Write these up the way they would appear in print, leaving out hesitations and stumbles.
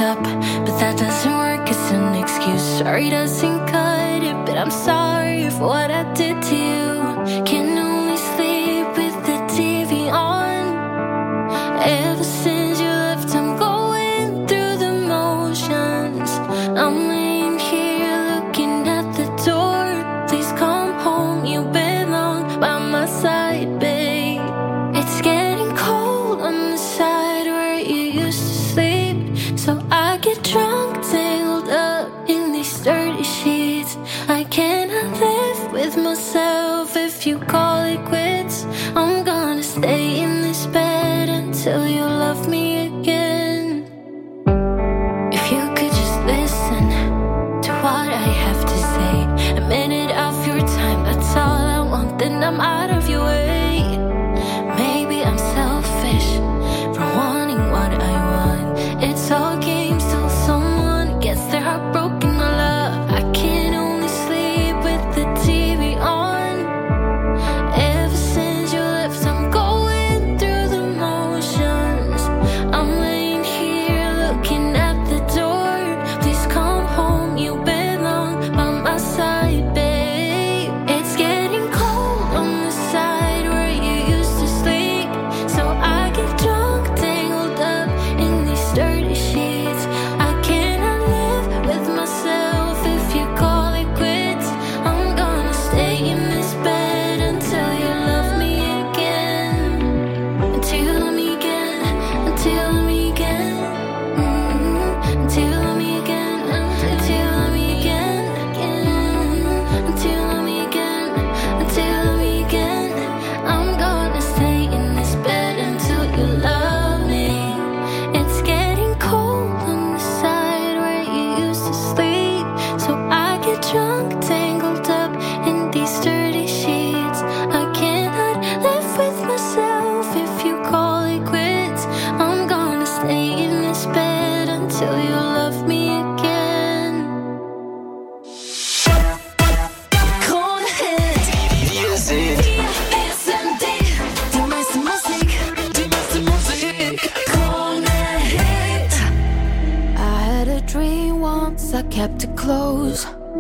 up, but that doesn't work as an excuse. Sorry doesn't cut it, but I'm sorry for what I did to you. Can only sleep with the TV on. Ever since you left, I'm going through the motions. I'm laying here looking at the door. Please come home, you belong by my side, babe. It's getting cold on the side where you used to sleep, so I get drunk, tangled up in these dirty sheets. I cannot live with myself if you call it quits. I'm gonna stay in this bed until you love me again. If you could just listen to what I have to say, a minute of your time, that's all I want, then I'm out of your way. Maybe I'm selfish for wanting what I want. It's all games till someone gets their heart broken. My love, I can only sleep with the TV on. Ever since you left, I'm going through the motions. I'm laying here looking at the door. Please come home, you belong by my side, babe. It's getting cold on the side where you used to sleep, so I get drunk, tangled up in these dirty sheets. I cannot live with myself if you call it quits. I'm gonna stay in this bed until you love me again. Until you love me again. Until you love me again. Until you love me again. Until you love me again. Until you love me again. Until you love me again. I'm gonna stay in this bed until you love me. It's getting cold on the side where you used to sleep, so I get drunk, tangled up in these dirty sheets. I cannot live with myself if you call it quits. I'm gonna stay in this bed until you love me again. Kronhit. PSMD. Die meiste Musik. Kronhit. I had a dream once, I kept it close.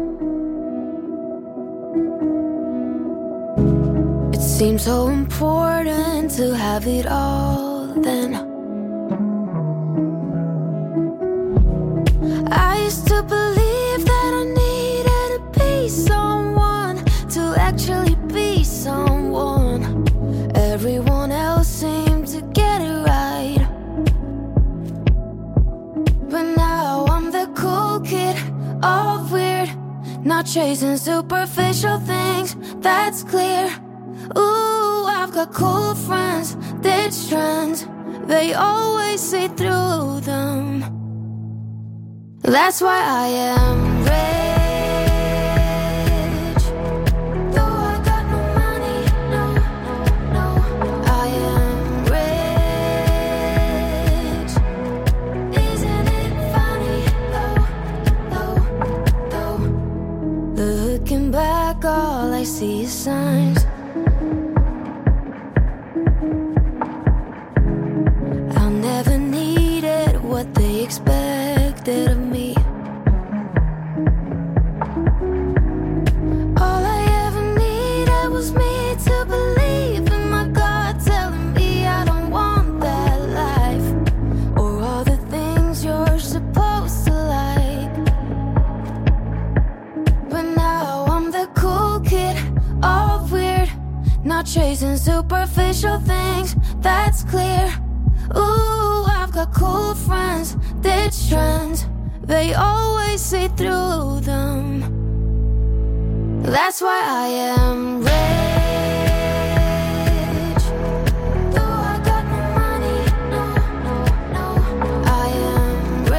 It seemed so important to have it all then. I used to believe that I needed to be someone to actually be someone. Everyone else seemed to get it right, but now I'm the cool kid, all weird, not chasing superficial things, that's clear. Ooh, I've got cool friends, ditch trends, they always see through them. That's why I am rich. Though I got no money, no, no, I am rich. Isn't it funny, though? Looking back, all I see is signs. I never needed what they expected of me. All I ever needed was me to believe in my God telling me I don't want that life, or all the things you're supposed to like. But now I'm the cool kid, all weird, not chasing superficial things, that's clear. Ooh, I've got cool friends, ditch trends, they always see through them. That's why I am rich. Though I got no money, no, I am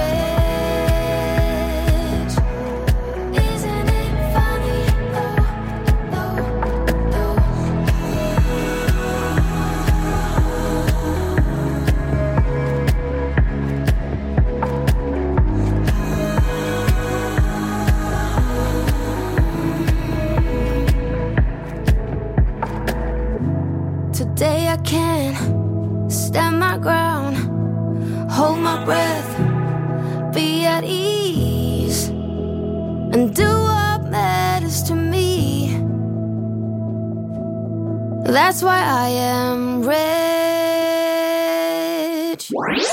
rich. Isn't it funny, though? at ease and do what matters to me. That's why I am rich.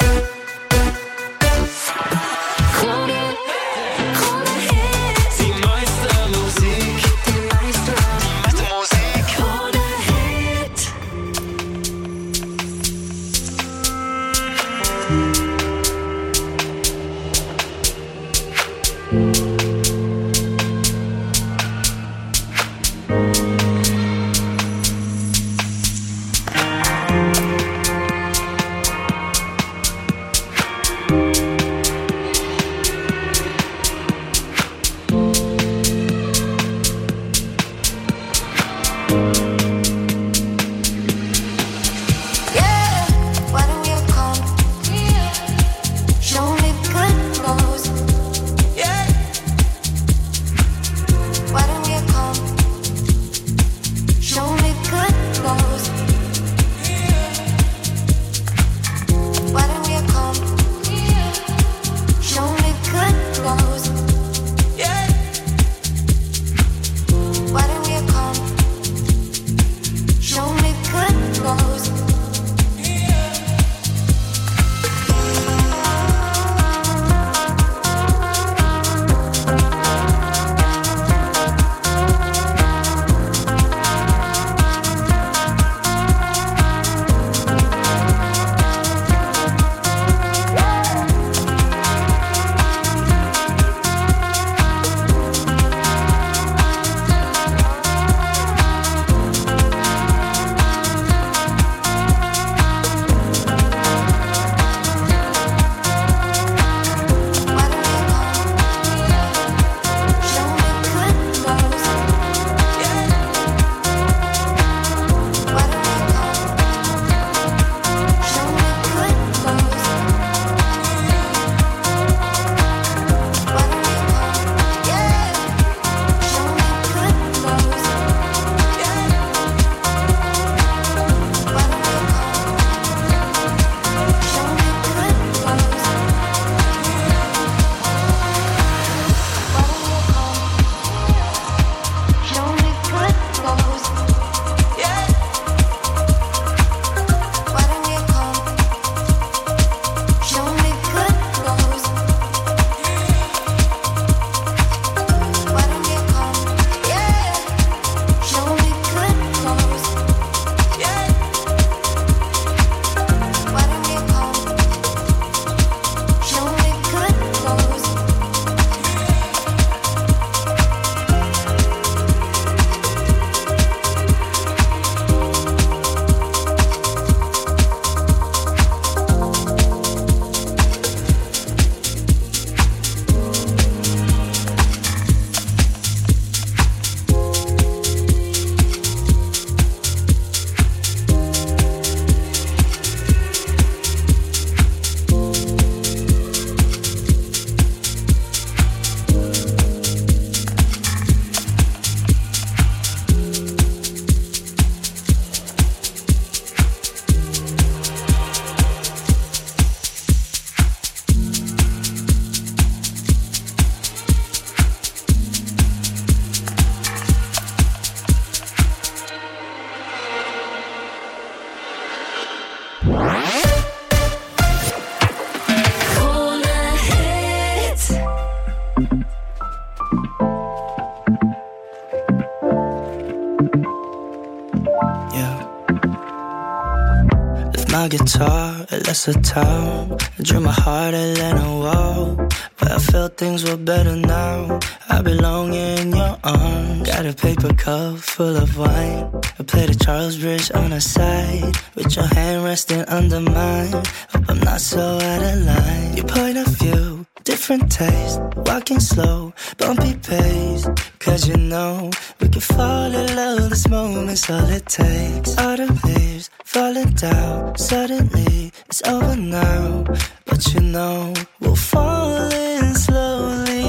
My guitar, it left the town. I drew my heart a Lennon wall, but I felt things were better now. I belong in your arms. Got a paper cup full of wine. I played a Charles Bridge on the side, with your hand resting under mine. Hope I'm not so out of line. Your point of view, different taste. Walking slow, bumpy pace. Cause you know, we can fall in love, this moment's all it takes. Autumn leaves falling down, suddenly it's over now. But you know, we'll fall in slowly.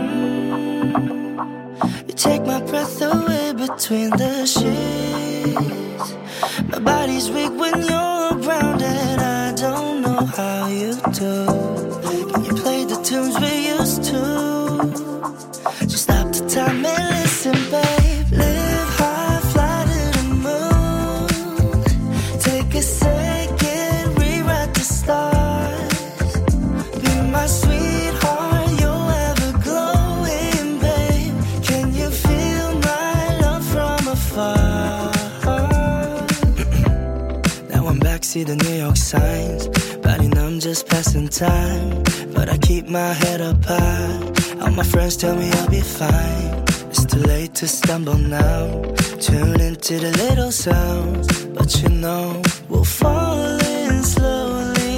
You take my breath away between the sheets. My body's weak when you're around, and I don't know how you do. Can you play the tunes we my sweetheart, you're ever glowing, babe. Can you feel my love from afar? Now I'm backseat of New York signs, body numb, just passing time. But I keep my head up high. All my friends tell me I'll be fine. It's too late to stumble now. Tune into the little sounds, but you know we'll fall in slowly.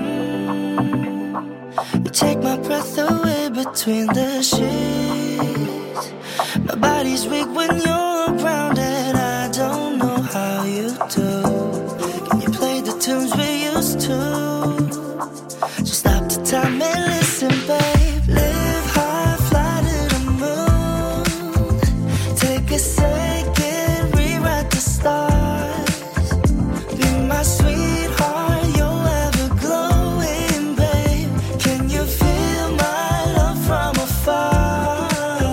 You take my breath away between the sheets. My body's weak when you're around, and I don't know how you do. Can you play the tunes we used to? Just stop the time and listen, babe. Live high, fly to the moon. Take a second, rewrite the stars. Be my sweetheart, you're ever glowing, babe. Can you feel my love from afar?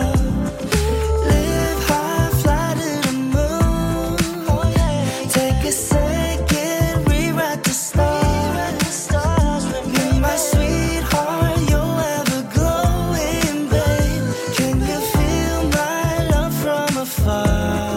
Live high, fly to the moon. Take a second, rewrite the stars. Be my sweetheart, you're ever glowing, babe. Can you feel my love from afar?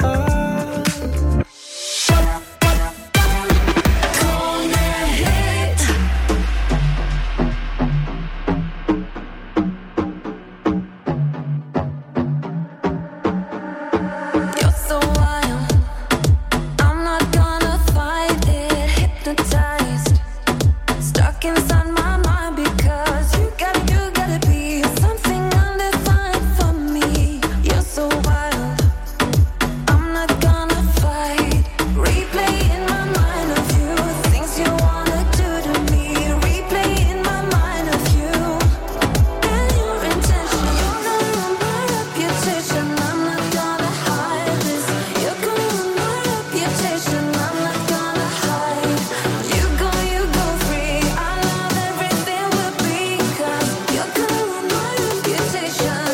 You're so wild, I'm not gonna fight it. Hypnotized, stuck inside my mind because you gotta be something undefined for me. You're so wild, I'm not gonna fight. Replay in my mind of you, things you wanna do to me. Replay in my mind of you and your intention. You're gonna ruin my reputation, I'm not gonna hide this. You're gonna ruin my reputation, I'm not gonna hide. You go free, I love everything will be, 'cause you're gonna ruin my reputation.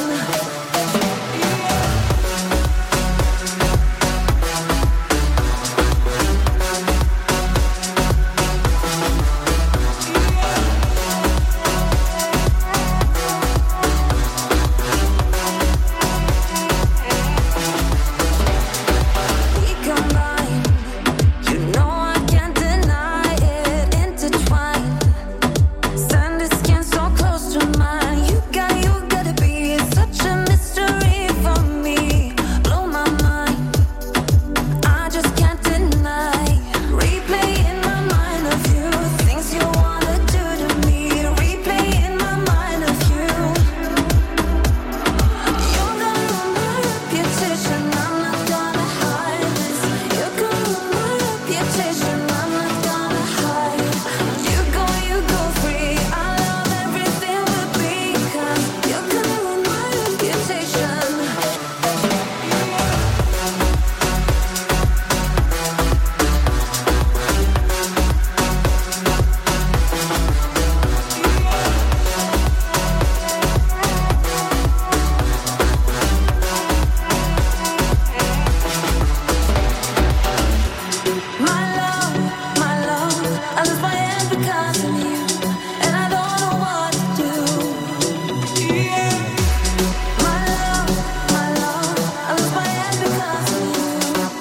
We combine, you know I can't deny it. Intertwined, sand is skin so close to mine. You gotta be such a mystery for me. Blow my mind, I just can't deny. Replay in my mind of you, things you wanna do to me. Replay in my mind of you. You're gonna ruin my reputation, I'm not gonna hide this. You're gonna ruin my reputation, I'm not gonna hide. You go free, I love everything will be, 'cause you're gonna ruin my reputation. My love, I lose my head because of you, and I don't know what to do. My love, I lose my head because of you.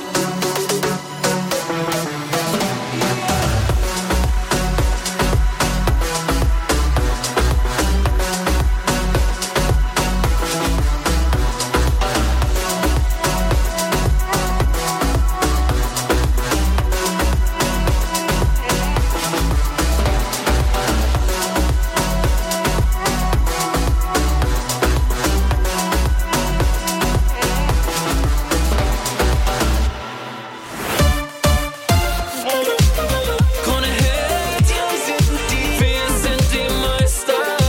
Gonna hit, finns inte i my style.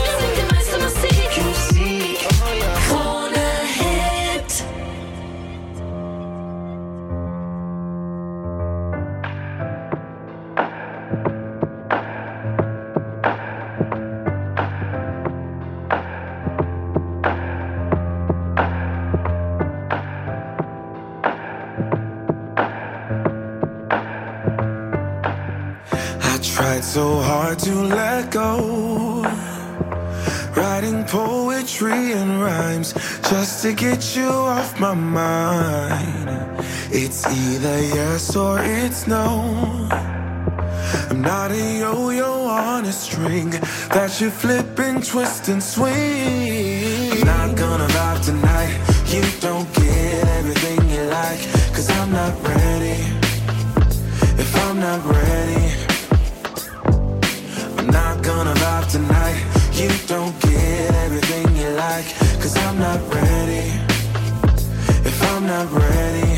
Gonna hit. I tried so hard to let go. Writing poetry and rhymes just to get you off my mind. It's either yes or it's no. I'm not a yo-yo on a string that you flip and twist and swing. I'm not gonna vibe tonight. You don't get everything you like, 'cause I'm not ready. If I'm not ready, I'm not gonna vibe tonight. You don't get everything you like, 'cause I'm not ready. If I'm not ready,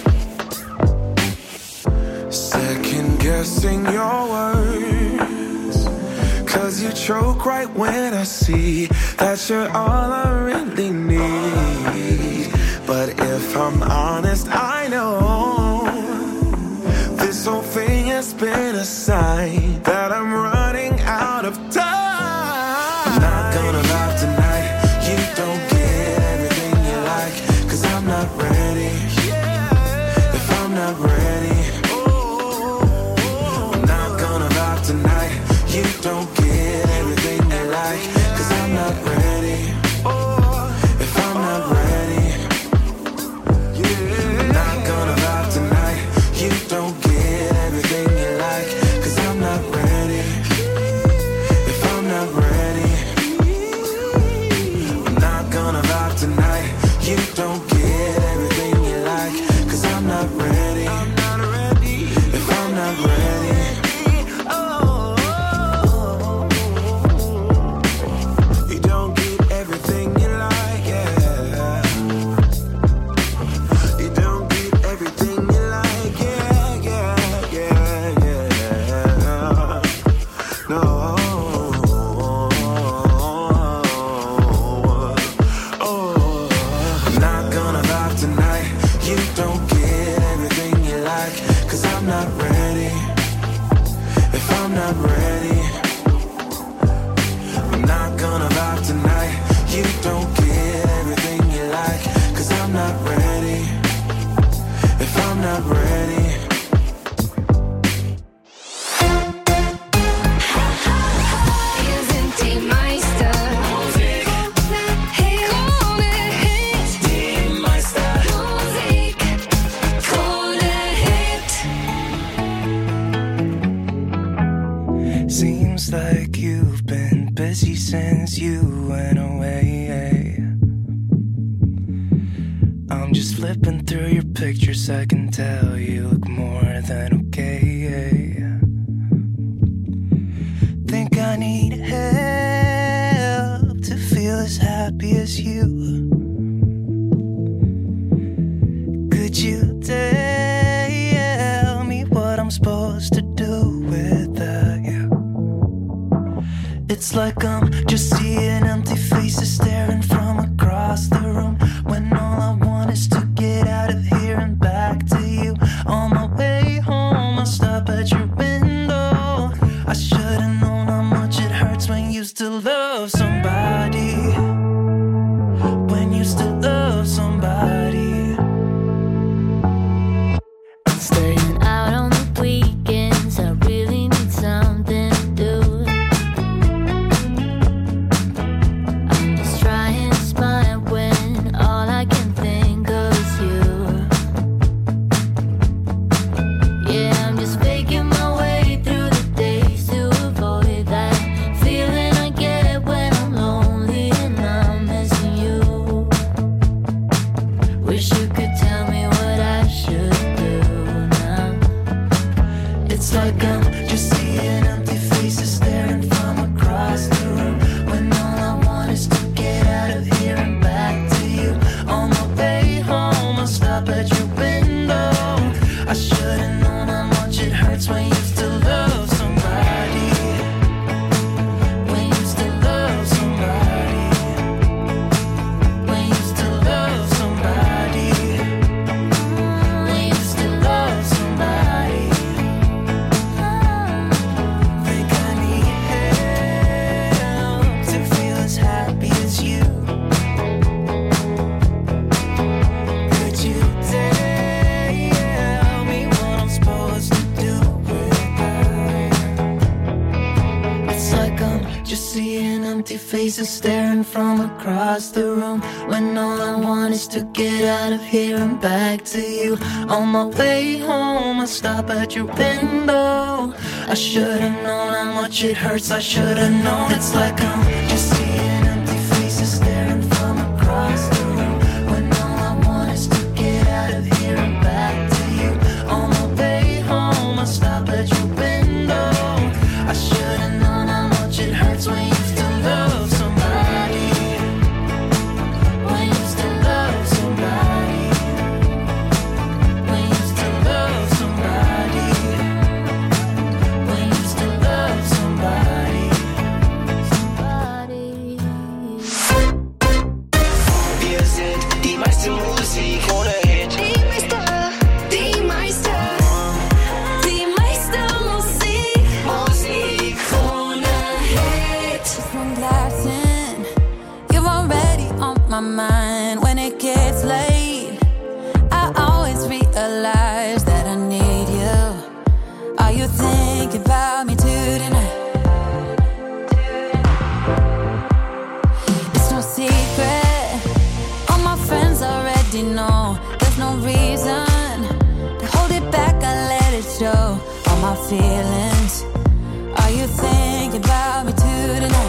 second guessing your words, 'cause you choke right when I see that you're all I really need. But if I'm honest, I know this whole thing has been a sign that I'm running out of time. I'm not gonna vibe tonight. You don't get everything you like, 'cause I'm not ready. If I'm not ready, I'm not gonna vibe tonight. You don't get everything you like, 'cause I'm not ready. If I'm not ready, I'm not gonna vibe tonight. You don't get everything you like, 'cause I'm not ready. If I'm not ready, I'm not gonna vibe tonight. You don't get everything you like, 'cause I'm not ready. If I'm not ready, you don't get everything you like, yeah. You don't get everything you like, yeah, yeah, yeah, yeah. No. I'm not gonna vibe tonight. You don't get everything you like, 'cause I'm not ready. If I'm not ready, I'm not gonna vibe tonight. You don't get everything you like, 'cause I'm not ready. If I'm not ready, Wir sind die Meister. Musik. Krone Hit. Die Meister. Musik. Krone Hit. Seems like you've been busy since you went away. I'm just flipping through your pictures, I can tell you look more than okay. Think I need help to feel as happy as you. Could you tell me what I'm supposed to do without you? It's like I'm just seeing empty faces staring from across the room, when all I want is to get out of here and back to you. On my way home, I'll stop at your window. I should've known how much it hurts when you still love somebody. When you still love somebody. Staying out on the weekends, I really need something to do. I'm just trying to smile when all I can think of is you. Yeah, I'm just faking my way through the days to avoid that feeling I get when I'm lonely and I'm missing you. empty faces staring from across the room, when all I want is to get out of here and back to you. On my way home, I stop at your window. I should've known how much it hurts. I should've known. It's like I'm just seeing empty faces staring from across the room, when all I want is to get out of here and back to you. On my way home, I stop at your window. I should've known how much it hurts when you used to love somebody. When you used to love somebody. When you used to love somebody. When you used to love somebody. Wir sind die meiste Musik ohne Hit. Die meiste Musik. Musik Ohne Hit. Just one glass in, you're already on my mind. When it gets late, I always realize that I need you. Are you thinking about me too tonight? It's no secret, all my friends already know. There's no reason to hold it back, I let it show. All my feelings, are you thinking about me too tonight?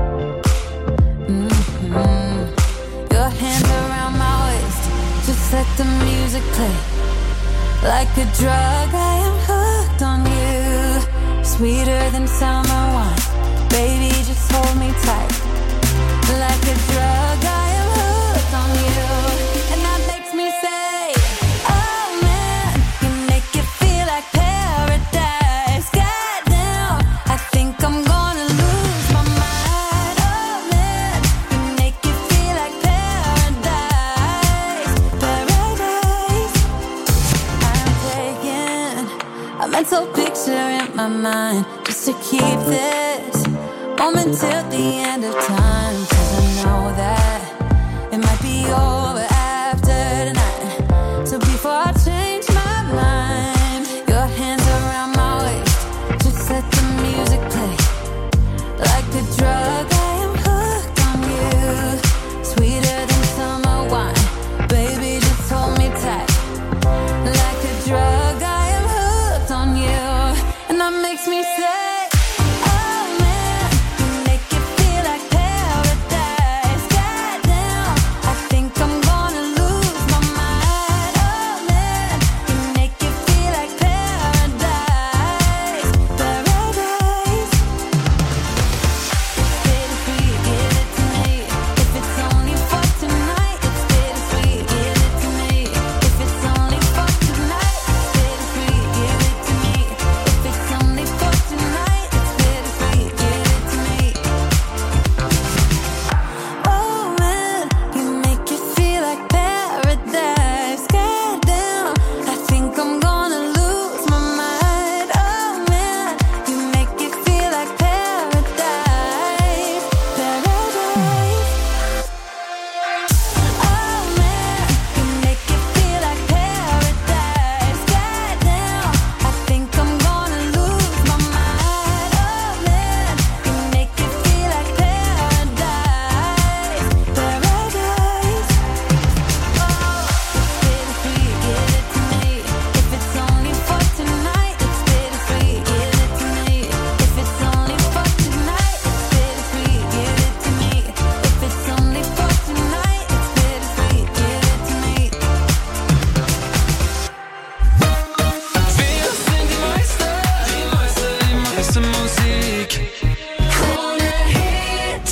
Your hands around my waist, just let the music play. Like a drug, I am hooked on you. Sweeter than summer wine, baby, just hold me tight. Like a drug, I am hooked on you. And that makes me say, oh man, you make it feel like paradise. Goddamn, I think I'm gonna lose my mind. Oh man, you make it feel like paradise. Paradise. I'm taking a mental picture in my mind, just to keep this moment till the end of time. 'Cause I know that it might be over after tonight. So before I change my mind, your hands around my waist, just let the music play. Like a drug, I am hooked on you. Sweeter than summer wine, baby, just hold me tight. Like a drug, I am hooked on you. And that makes me say, oh man, you make it feel like paradise. Goddamn, I think I'm gonna lose my mind. Oh man, you make it feel like paradise. Paradise. It's bittersweet, give it to me. If it's only for tonight, it's bittersweet, give it to me. If it's only for tonight, it's bittersweet, give it to me. If it's only for tonight, it's bittersweet, give it to me. Oh man, you make it feel like paradise. Goddamn, I think I'm gonna lose my mind. Oh man, you make it feel like paradise. Paradise. Oh man, you make it feel like paradise. Goddamn, I think I'm gonna lose my mind. Oh man, you make it feel like paradise. Paradise. Oh, bittersweet, give it to me. If it's only for tonight, it's bittersweet, give it to me. If it's only for tonight, it's bittersweet, give it to me. If it's only for tonight, it's bittersweet, give it to me. Wir sind die Meister, die meiste Musik ohne Hit.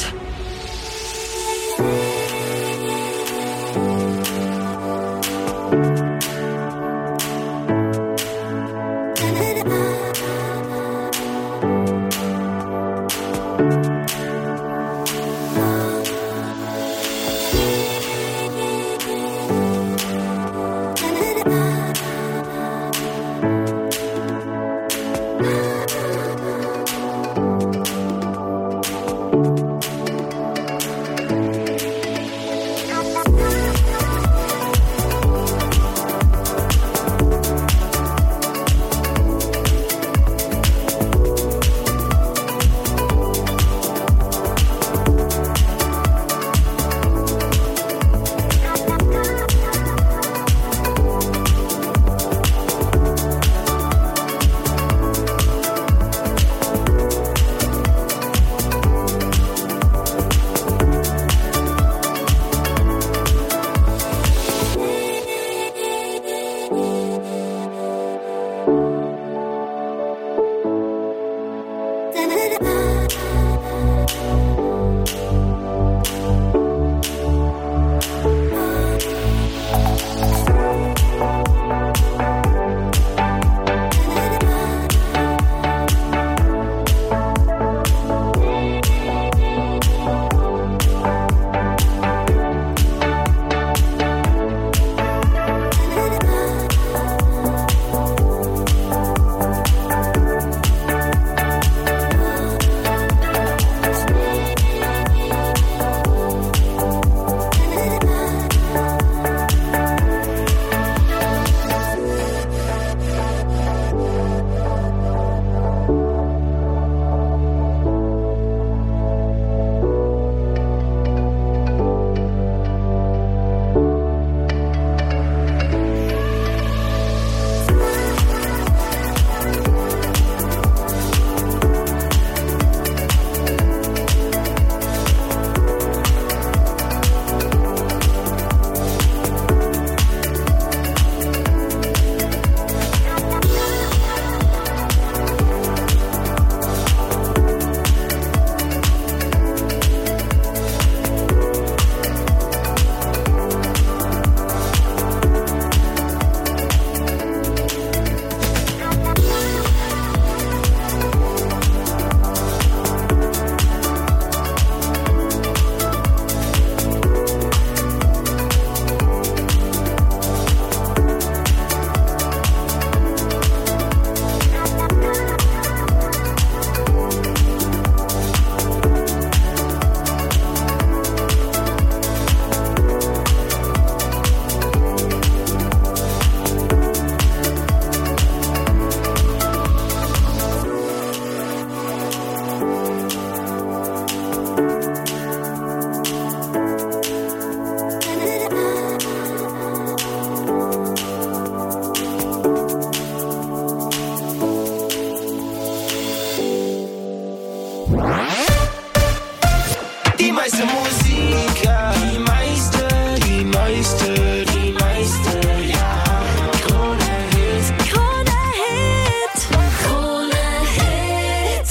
Musik, ja. Die Meister, die Meister, die Meister, ja. Krone Hit, Krone Hit, Krone Hit.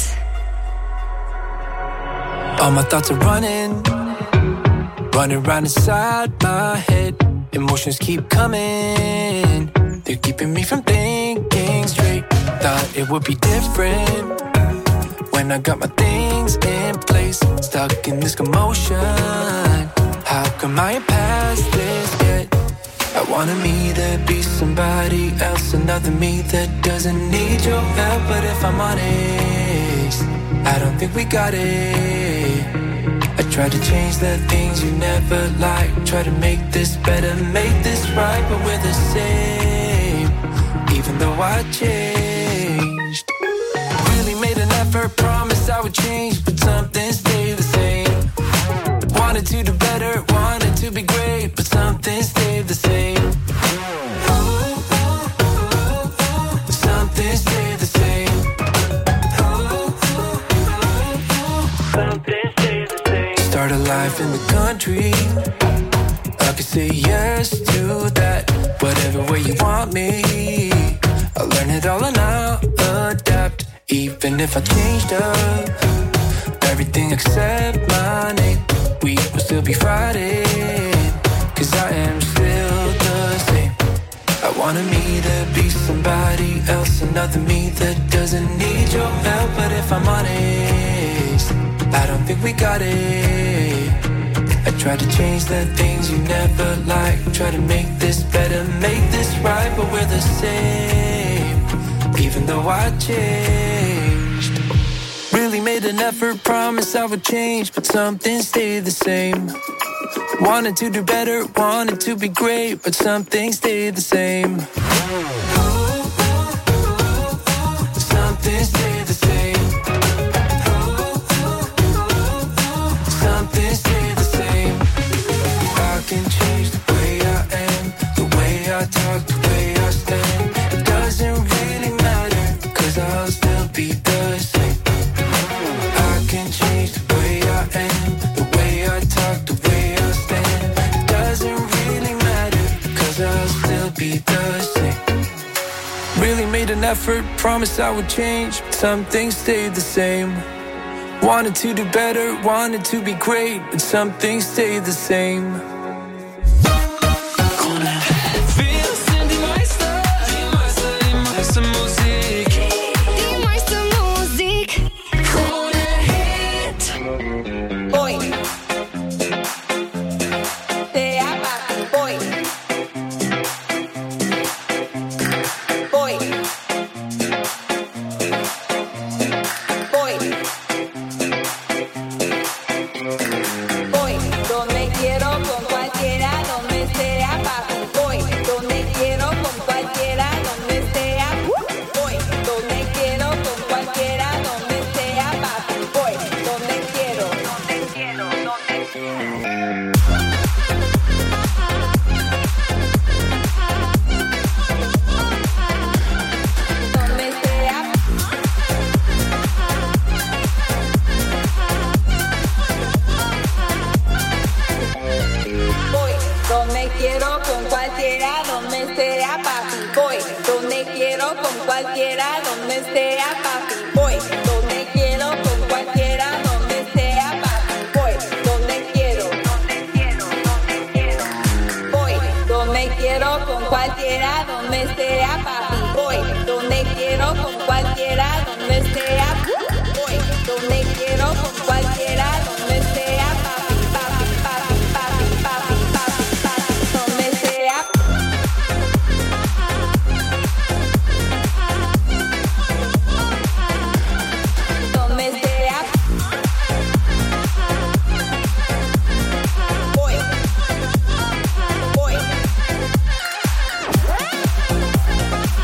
All my thoughts are running round inside my head. Emotions keep coming, they're keeping me from thinking straight. Thought it would be different when I got my things in place. Stuck in this commotion, how come I ain't past this yet? I wanted me to be somebody else, another me that doesn't need your help. But if I'm honest, I don't think we got it. I tried to change the things you never liked, try to make this better, make this right, but we're the same, even though I changed. Really made an effort, promised I would change, but something stayed the same. Wanted to do better, wanted to be great, but something stayed the same. Something stayed the same. Something stayed the same. Start a life in the country, I could say yes to that. Whatever way you want me, I'll learn it all and I'll adapt. Even if I changed up everything except my name, we will still be fighting, cause I am still the same. I wanted me to be somebody else, another me that doesn't need your help. But if I'm honest, I don't think we got it. I tried to change the things you never liked, try to make this better, make this right, but we're the same, even though I changed. Really made an effort, promised I would change, but something stayed the same. Wanted to do better, wanted to be great, but something stayed the same. Something stayed the same. Something stayed the same. I can change the way I am, the way I talk, the way I stand. It doesn't really matter, cause I'll still be the same. I can change the way I am, the way I talk, the way I stand. It doesn't really matter, cause I'll still be the same. Really made an effort, promised I would change, but some things stayed the same. Wanted to do better, wanted to be great, but some things stayed the same. Wir sind die Meister, die Meister, die Meister Musik. Die meiste Musik, Krone Hit. Boy. Te ama, boy. Boy. Boy. Boy. Donde quiero con cualquiera, donde sea fácil. Boy. Donde quiero con cualquiera, donde sea. Boy. Donde quiero con cualquiera, donde sea fácil. Boy. Donde quiero, donde quiero, donde quiero. Donde sea. Voy, donde quiero con cualquiera, donde sea fácil. Voy, donde quiero con cualquiera, donde sea fácil. Voy, donde quiero con cualquiera, donde sea fácil. Voy, donde quiero, donde quiero, donde quiero. Voy, donde quiero con cualquiera, donde sea fácil. Voy, donde quiero con cualquiera, donde sea. Voy, donde quiero con cualquiera, donde sea fácil, fácil, fácil, fácil, fácil, fácil, fácil, donde sea. Donde sea. Voy. Voy.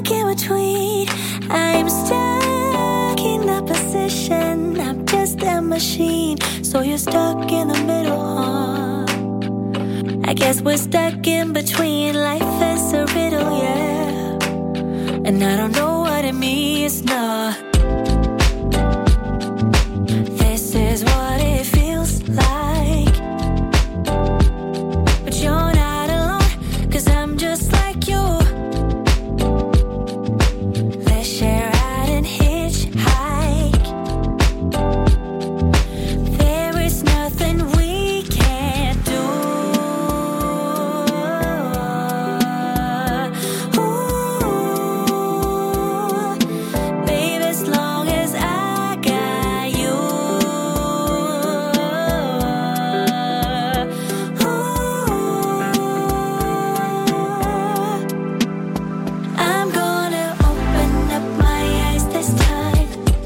stuck in between. I'm stuck in that position. I'm just a machine. So you're stuck in the middle, huh? I guess we're stuck in between. Life is a riddle, yeah. And I don't know what it means, no. This is what it feels like. But you're not alone, 'cause I'm just like you. Let's share out and hitchhike. There is nothing we can't do. Ooh, baby, as long as I got you. I'm gonna open up my eyes this time.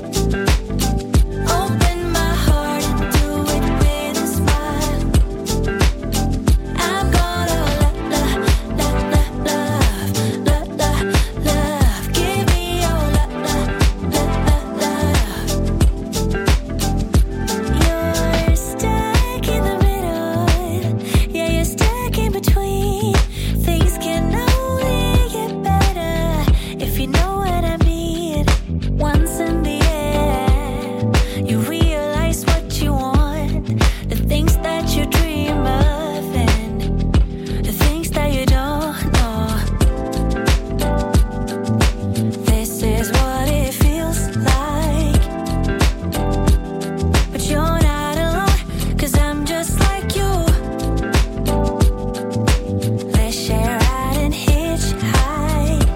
Open my heart and do it with a smile. I'm gonna love, give me your love. You're stuck in the middle, yeah, you're stuck in between. Things can only get better if you know what I mean. Once in the air, you realize what you want, the things that you dream of, and the things that you don't know. This is what it feels like. But you're not alone, 'cause I'm just like you. Let's share out and hitchhike.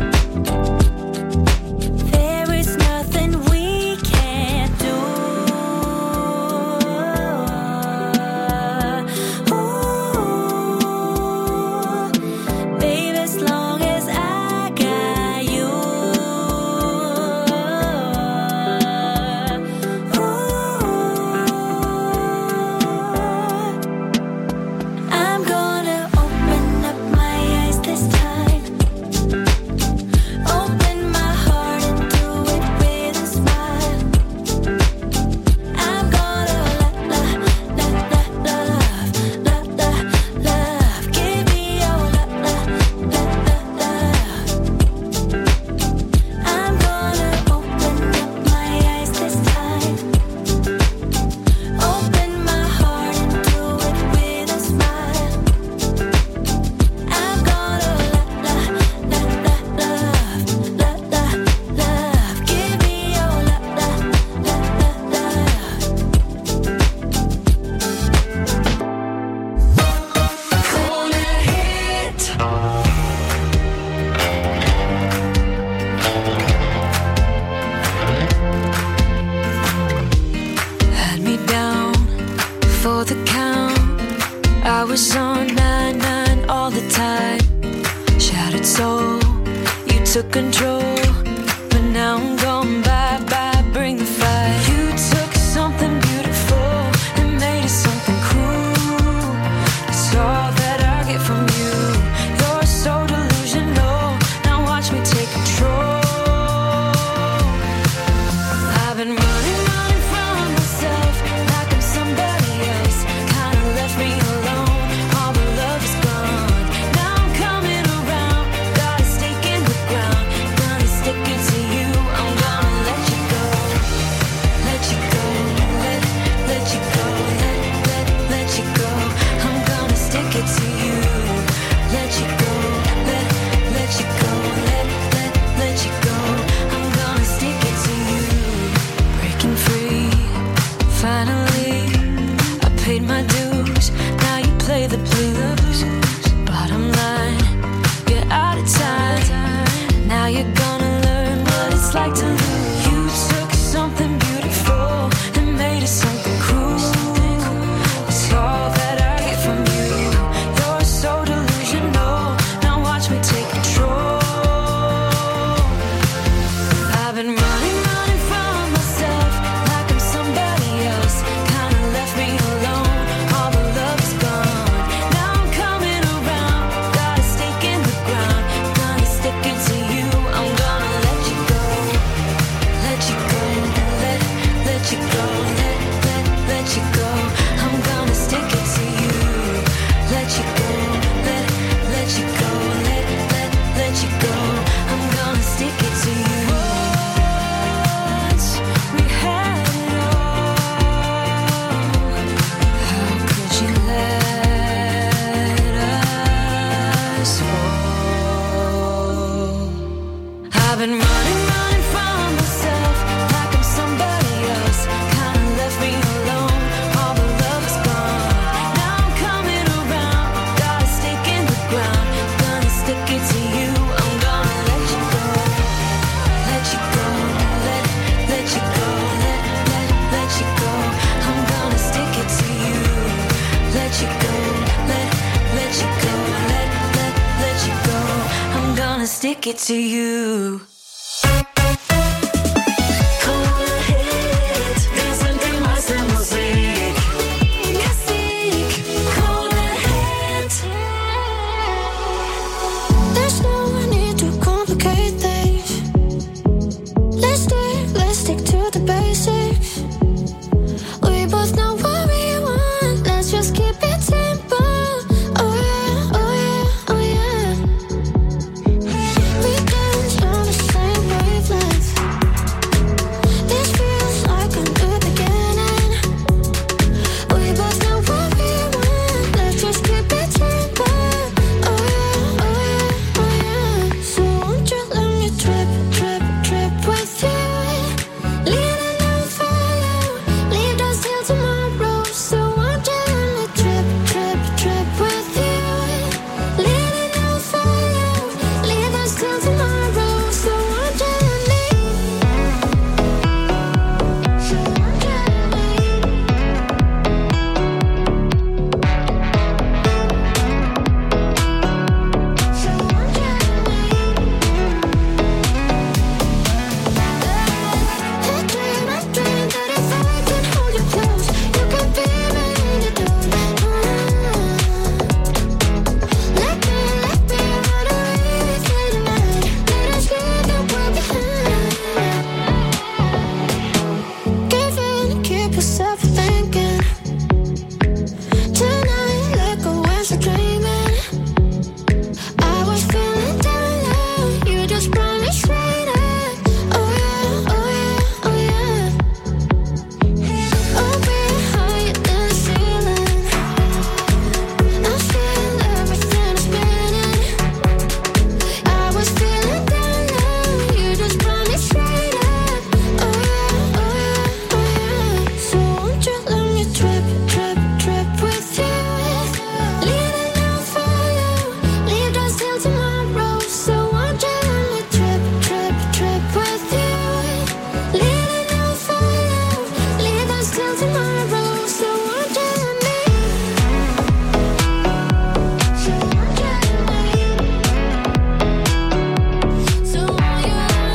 There is nothing we can't do. Ooh, baby, as long as I got you. I'm gonna open up my eyes this time. Open my heart and do it with a smile. I'm gonna love, give me your love. I'm gonna open up my eyes this time. Open my heart and do it with a smile. I'm gonna love, give me your love. Had me down for the count. I was on 9-9 all the time. Shattered soul, you took control. But now I'm gone, bye-bye, bring the fire. You took something beautiful and made it something cruel. It's all that I get from you. You're so delusional, now watch me take control. I've been running from myself like I'm somebody else. Kinda left me alone, all the love is gone. Now I'm coming around, got a stake in the ground. Gonna stick it to you, I'm gonna let you go. Let you go, let you go, let you go. I'm gonna stick it to you. Let you go, let you go, let you go. I'm gonna stick it to you. Breaking free, finally, I paid my dues. Now you play the blues. Bottom line, you're out of time. Now you're gonna learn what it's like to lose. You took something beautiful and made it something cruel. It's all that I get from you. You're so delusional, now watch me take control. I've been running from myself like I'm somebody else. Kinda left me alone, all the love is gone. Now I'm coming around, got a stake in the ground. Gonna stick it to you, I'm running from myself like I'm somebody else. Kinda left me alone, all the love is gone. Now I'm coming around, got a stake in the ground. Gonna stick it to you, I'm gonna let you go. Let you go, let you go, let you go. I'm gonna stick it to you. Let you go, let you go, let you go. I'm gonna stick it to you. There's no need to complicate things. Let's stick to the basics. We both know what we want. Let's just keep it simple. Oh yeah, oh yeah, oh yeah. We dance on the same wavelength. This feels like a new beginning. We both know what we want. Let's just keep it simple. Oh yeah, oh yeah, oh yeah. So won't you let me trip with you? Leaning on for you. Leave us till tomorrow. So won't you let me trip with you? Leaning on for you. Leave us till tomorrow. So won't you let me? So won't you let I dream that if I can hold you close, you can be my antidote. Let me run away with you tonight. Let us leave the world behind. Give in, keep yourself thinking. Tonight, let go and start dreaming. I was feeling down low, you just brought me straight up. Oh yeah, oh yeah, oh yeah. Oh, we're higher than the ceiling. I feel everything is spinning. I was feeling down low, you just brought me straight up. Oh yeah, oh yeah, oh yeah. So won't you let me trip with you? Leaning on for you, leave us till tomorrow. So won't you let me trip with you? Leaning on for you, leave us till tomorrow. So won't you let me? So won't you let me? So won't you let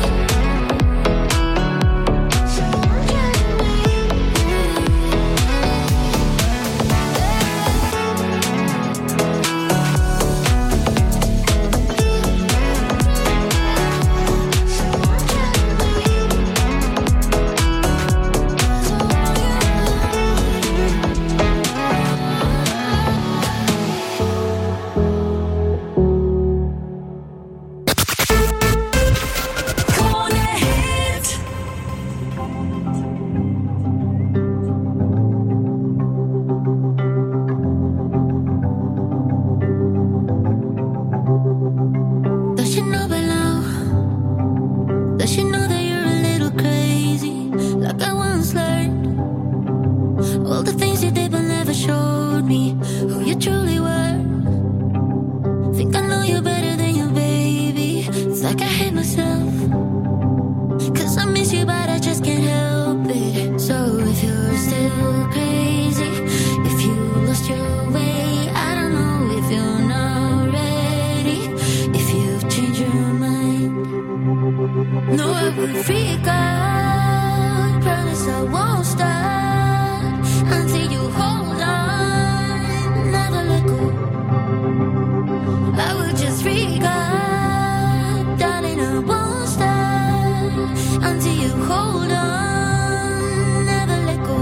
me? So won't you Does she know by now? Does she know that you're a little crazy? Like I once learned. All the things you did but never showed me who you truly were. Think I know you better than you, baby. It's like I hate myself. 'Cause I miss you but I just can't help it. So if you're still crazy, if you lost your way, I don't know if you're not ready, if you've changed your mind. No, I will freak out. Promise I won't stop until you hold on, never let go. I will just freak out, darling, I won't stop until you hold on, never let go.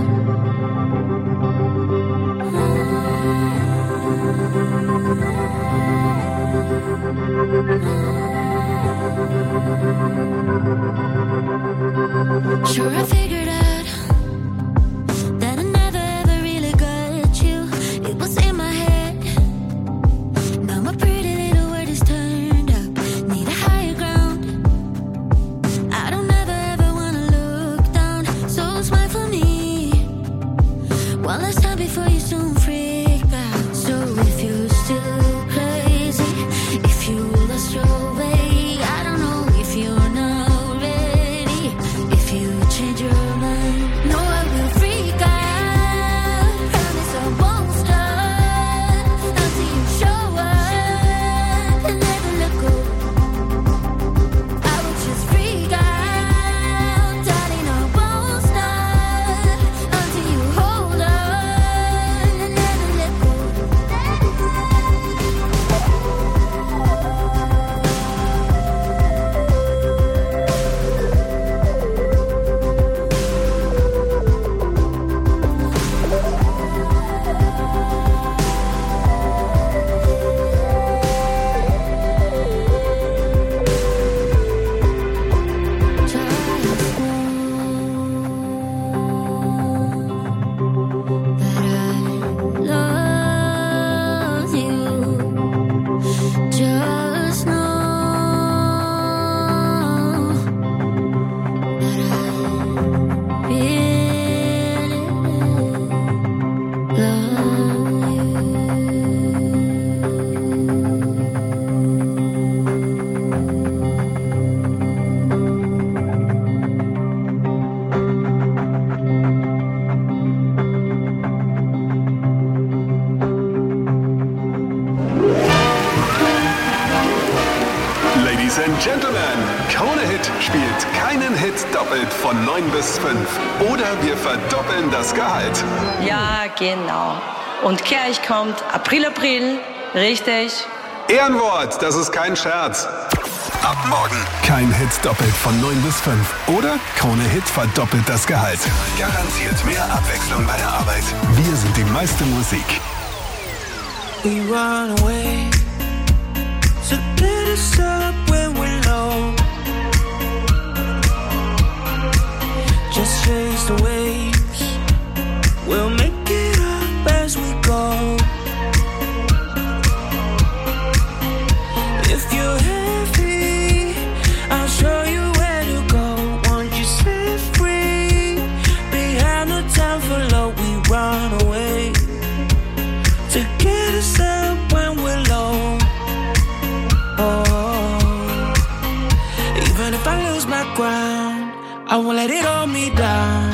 Sure, I figured out that I never ever really got you. It was in my head. Now my pretty little world is turned up. Need a higher ground. Krone Hit spielt keinen Hit doppelt von 9 bis 5. Oder wir verdoppeln das Gehalt. Ja, genau. Und gleich kommt April, richtig. Ehrenwort, das ist kein Scherz. Ab morgen kein Hit doppelt von 9 bis 5. Oder Krone Hit verdoppelt das Gehalt. Garantiert mehr Abwechslung bei der Arbeit. Wir sind die meiste Musik. We run away to get us up when we're low. Just chase the waves. We'll make it up as we go. If you're heavy, I'll show you where to go. Won't you set free? Behind the time for love, we run away to get us up when we're low. Oh, even if I lose my ground, I won't let it hold me down.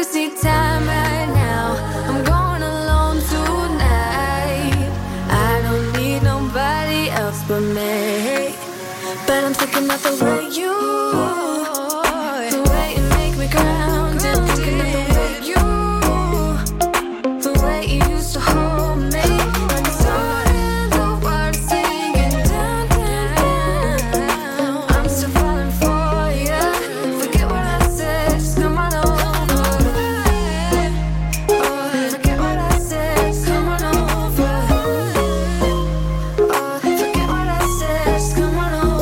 wasting time right now. I'm going alone tonight. I don't need nobody else but me. But I'm thinking of the way you, the way you make me ground. I'm thinking of the way you, the way you used to hold me. When it's all in the world singing down, down, down. I'm still falling for you. Forget what I said, just come on over. Oh, forget what I said, just come on over. Oh, forget what I said, just come on over.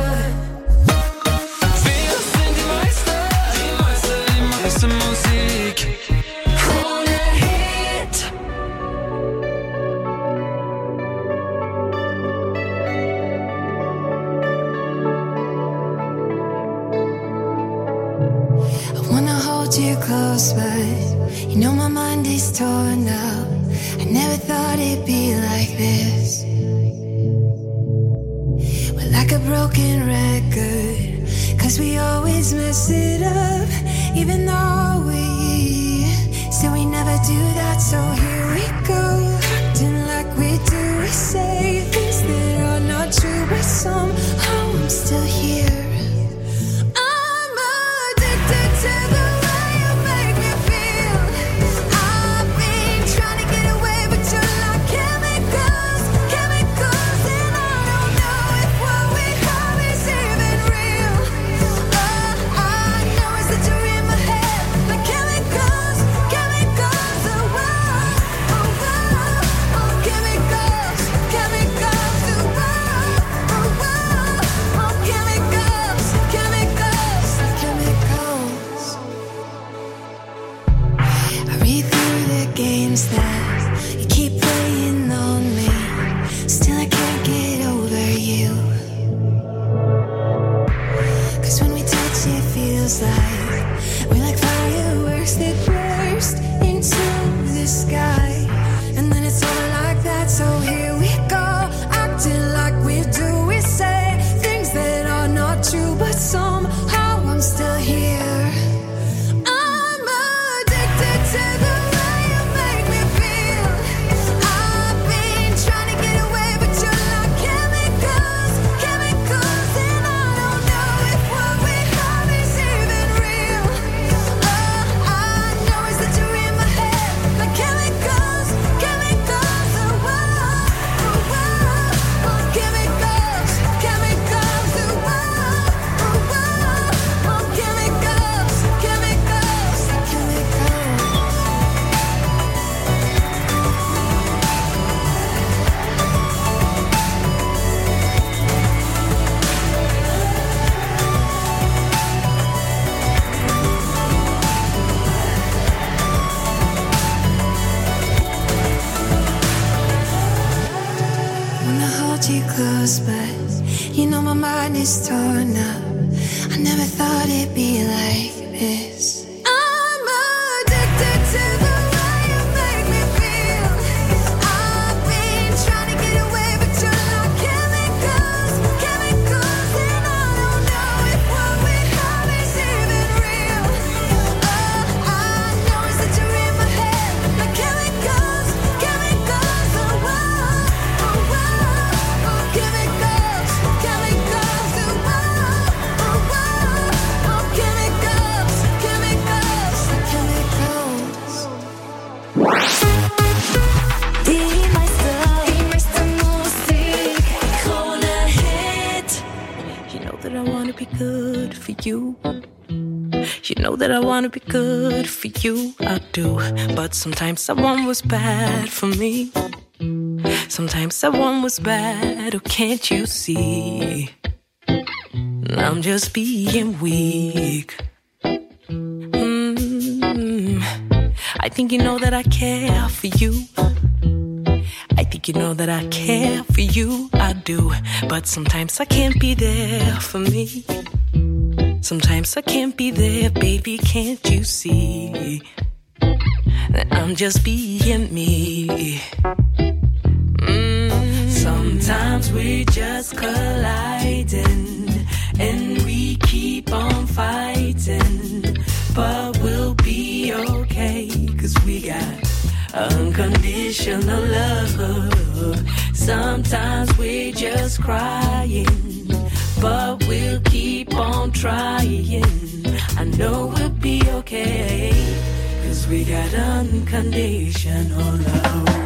Musik. Krone Hit. I wanna hold you close, but you know my mind is torn up. I never thought it'd be like this. We're like a broken record, 'cause we always mess it up. Even though we say we never do that, so here we go. Acting like we do, we say things that are not true, but somehow I'm still here. I'm addicted to the way you make me feel. I've been trying to get away, but you're like chemicals, chemicals, and I don't know if what we have is even real. All I know is that you're in my head, like chemicals, chemicals, oh, oh, oh, oh, chemicals, chemicals, oh, oh, oh, oh, chemicals, chemicals, chemicals. I read through the games that you keep playing on me. Still I can't get over you. 'Cause when we touch it feels like we're like fireworks that burst into the sky. And then it's over like that, so here we go. Acting like we do, we say things that are not true, but somehow I'm still here. I'm addicted to the way you make me feel. I've been trying to get away, but you're like chemicals, chemicals, and I don't know if what we have is even real. All I know is that you're in my head, like chemicals, chemicals, oh, oh, oh, oh, chemicals, chemicals, oh, oh, oh, oh, chemicals, chemicals, chemicals. Wanna hold you close, but you know my mind is torn up. I never thought it'd be like this. I'm addicted to the way you make me feel. I've been trying to get away, but you're like chemicals, chemicals, and I don't know if what we have is even real. All I know is that you're in my head, like chemicals, chemicals, oh, oh, oh, oh, chemicals, chemicals, oh, oh, oh, oh, chemicals, chemicals, chemicals. Die meiste Musik. Krone Hit. You know that I wanna be good for you. You know that I wanna be good for you, I do. But sometimes someone was bad for me. Sometimes someone was bad, oh can't you see? I'm just being weak. I think you know that I care for you. I think you know that I care for you, I do. But sometimes I can't be there for me. Sometimes I can't be there, baby, can't you see? That I'm just being me. Sometimes we just colliding, and we keep on fighting. but we'll be okay, 'cause we got unconditional love. Sometimes we're just crying, but we'll keep on trying. I know we'll be okay, 'cause we got unconditional love.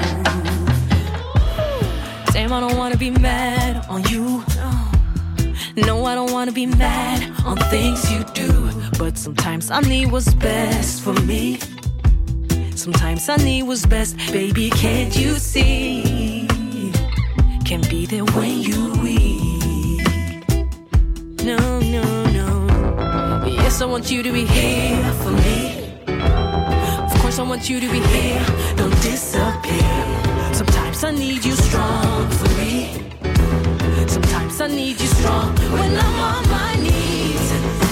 Damn, I don't wanna be mad on you. No, I don't wanna be mad on things you do. But sometimes I need what's best for me. Sometimes I need what's best. Baby, can't you see? Can be there when you weak. No, no, no. Yes, I want you to be here for me. Of course I want you to be here. Don't disappear. Sometimes I need you strong for me. Sometimes I need you strong when I'm on my knees.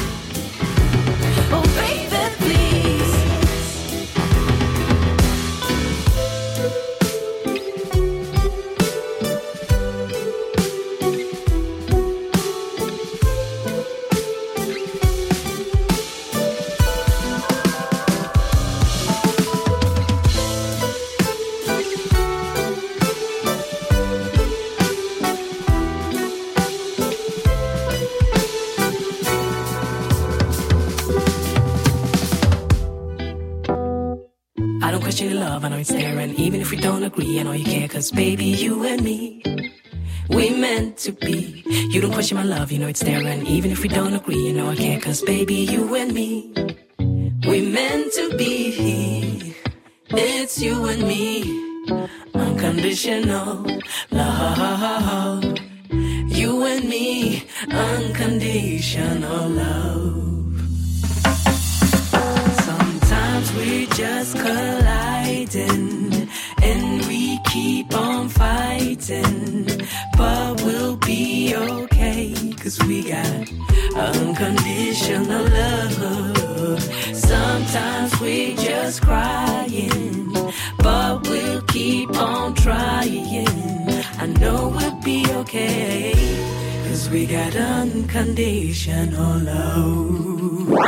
Oh, baby, please. Your love, I know it's there, and even if we don't agree, I know you care, 'cause baby, you and me, we meant to be. You don't question my love, you know it's there, and even if we don't agree, you know I care, 'cause baby, you and me, we meant to be. It's you and me, unconditional love. You and me, unconditional love. We're just colliding, and we keep on fighting, but we'll be okay, 'cause we got unconditional love. Sometimes we're just crying, but we'll keep on trying. I know we'll be okay, 'cause we got unconditional love.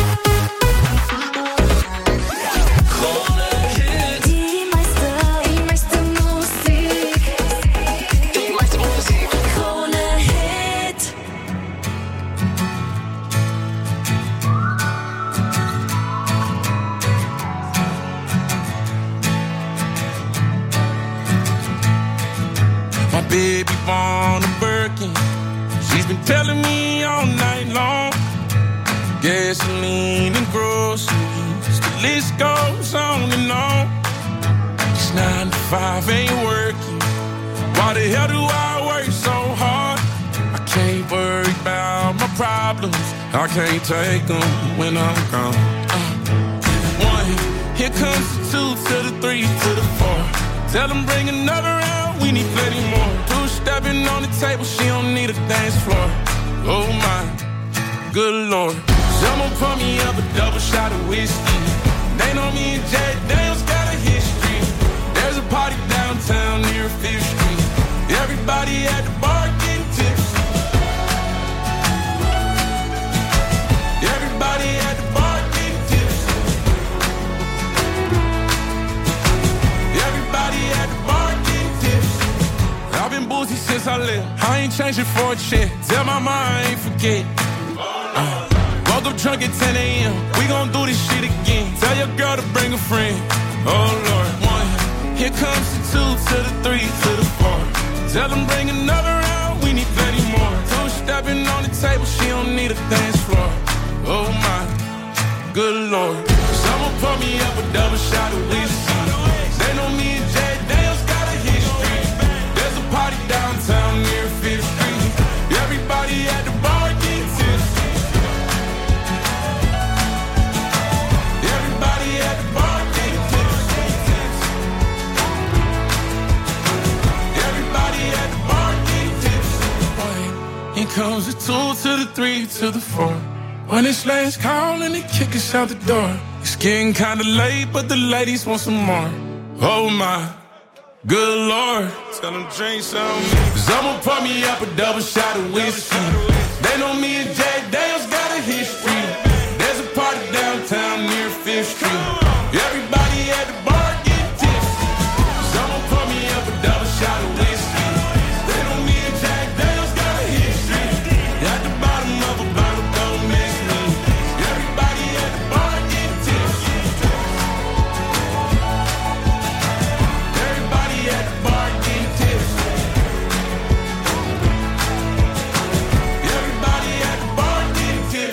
Baby born a Birkin. She's been telling me all night long. Gasoline and groceries, the list goes on and on. It's 9 to 5, ain't working. Why the hell do I work so hard? I can't worry about my problems. I can't take them when I'm gone. 1, here comes the 2 to the 3 to the 4. Tell them bring another round, we need plenty more. 2 stepping on the table, she don't need a dance floor. Oh my, good Lord. Someone pour me up a double shot of whiskey. They know me and Jay Daniels got a history. There's a party downtown near 5th Street. Everybody at the bar getting tipsy. Everybody at the bar getting tipsy. Everybody at the bar getting tipsy. I've been boozy since I left. I ain't changing for a check. Tell my mind I ain't forget. Woke up drunk at 10 a.m. We gon' do this shit again. Tell your girl to bring a friend. Oh Lord. 1, here comes the 2 to the 3 to the 4. Tell them bring another round, we need plenty more. 2 stepping on the table, she don't need a dance floor. Oh my, good Lord. Someone pour me up a double shot of whiskey. They know me and Jay Daniels got a history. There's a party downtown near 5th Street. Everybody at the bar getting tipsy. Everybody at the bar getting tipsy. Everybody at the bar getting tipsy. Here comes the 2 to the 3 to the 4. When it's last call and they kick us out the door. It's getting kinda late, but the ladies want some more. Oh my, good Lord. Tell them drink some. Someone pour me up a double shot of whiskey.